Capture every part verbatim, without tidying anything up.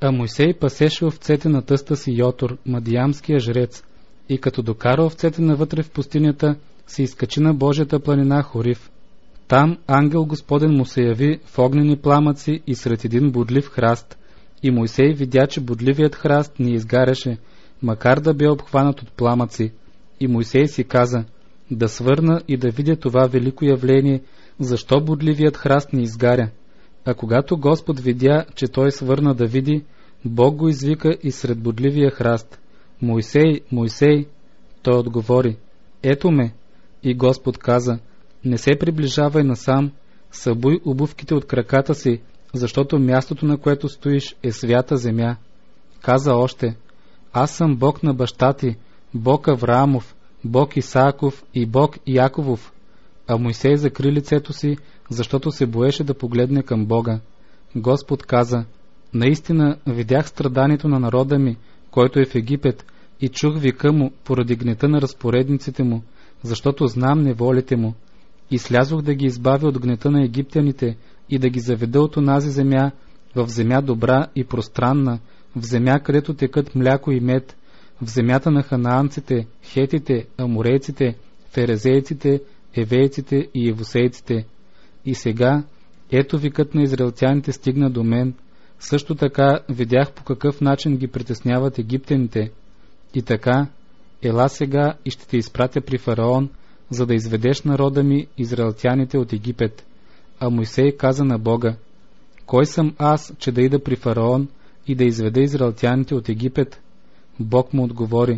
А Мойсей пасеше овцете на тъста си Йотор, мадиямския жрец, и като докара овцете навътре в пустинята, се изкачи на Божията планина Хорив. Там ангел Господен му се яви в огнени пламъци и сред един бодлив храст, и Мойсей видя, че бодливият храст не изгаряше, макар да бе обхванат от пламъци. И Мойсей си каза: да свърна и да видя това велико явление, защо бодливият храст не изгаря. А когато Господ видя, че той свърна да види, Бог го извика и сред бодливия храст: Мойсей, Мойсей! Той отговори: ето ме. И Господ каза: не се приближавай насам, събуй обувките от краката си, защото мястото, на което стоиш, е свята земя. Каза още: аз съм Бог на баща ти, Бог Авраамов, Бог Исааков и Бог Яковов. А Мойсей закри лицето си, защото се боеше да погледне към Бога. Господ каза: наистина видях страданието на народа ми, който е в Египет, и чух вика му поради гнета на разпоредниците му, защото знам неволите му. И слязох да ги избавя от гнета на египтяните и да ги заведа от онази земя, в земя добра и пространна, в земя, където текат мляко и мед, в земята на ханаанците, хетите, аморейците, ферезейците, евейците и евусейците. И сега, ето викът на израелтяните стигна до мен. Също така видях по какъв начин ги притесняват египтяните. И така, ела сега и ще те изпратя при фараон, за да изведеш народа ми, израелтяните, от Египет. А Мойсей каза на Бога: кой съм аз, че да ида при фараон и да изведа израелтяните от Египет? Бог му отговори: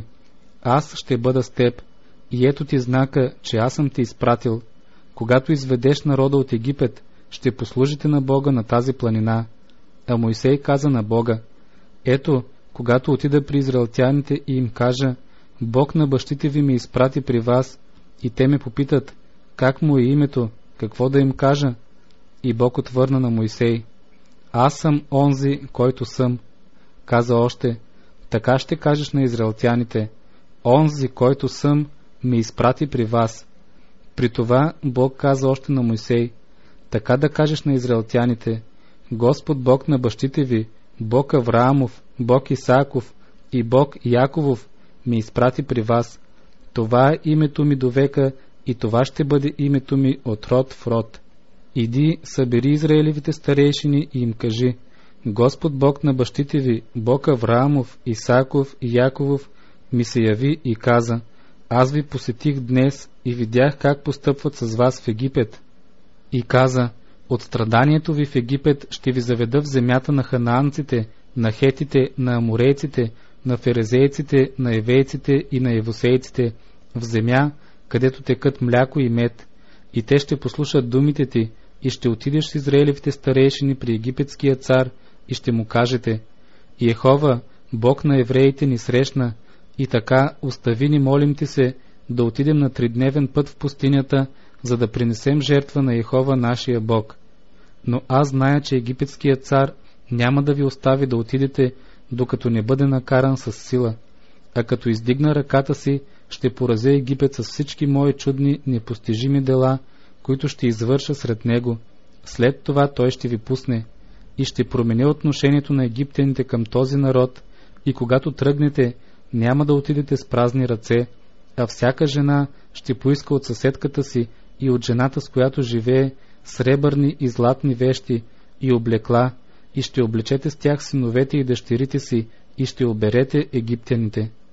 аз ще бъда с теб, и ето ти знака, че аз съм те изпратил. Когато изведеш народа от Египет, ще послужите на Бога на тази планина. А Мойсей каза на Бога: ето, когато отида при израелтяните и им кажа: Бог на бащите ви ме изпрати при вас, и те ме попитат: как му е името, какво да им кажа? И Бог отвърна на Мойсей: аз съм онзи, който съм. Каза още: така ще кажеш на израелтяните: онзи, който съм, ме изпрати при вас. При това Бог каза още на Мойсей: така да кажеш на израелтяните: Господ Бог на бащите ви, Бог Авраамов, Бог Исааков и Бог Яковов ме изпрати при вас. Това е името ми до века и това ще бъде името ми от род в род. Иди, събери израелевите старейшини и им кажи: Господ Бог на бащите ви, Бог Авраамов, Исааков и Яковов ми се яви и каза: аз ви посетих днес и видях как постъпват с вас в Египет. И каза: от страданието ви в Египет ще ви заведа в земята на ханаанците, на хетите, на аморейците, на ферезейците, на евейците и на евусейците, в земя, където текат мляко и мед, и те ще послушат думите ти, и ще отидеш с израелевите старейшини при египетския цар и ще му кажете: Йехова, Бог на евреите, ни срещна, и така остави ни, молим ти се, да отидем на тридневен път в пустинята, за да принесем жертва на Йехова нашия Бог. Но аз зная, че египетският цар няма да ви остави да отидете, докато не бъде накаран с сила, а като издигна ръката си, ще поразя Египет с всички мои чудни, непостижими дела, които ще извърша сред него. След това той ще ви пусне и ще промени отношението на египтяните към този народ, и когато тръгнете, няма да отидете с празни ръце, а всяка жена ще поиска от съседката си и от жената, с която живее, сребърни и златни вещи и облекла, и ще облечете с тях синовете и дъщерите си, и ще оберете египтяните.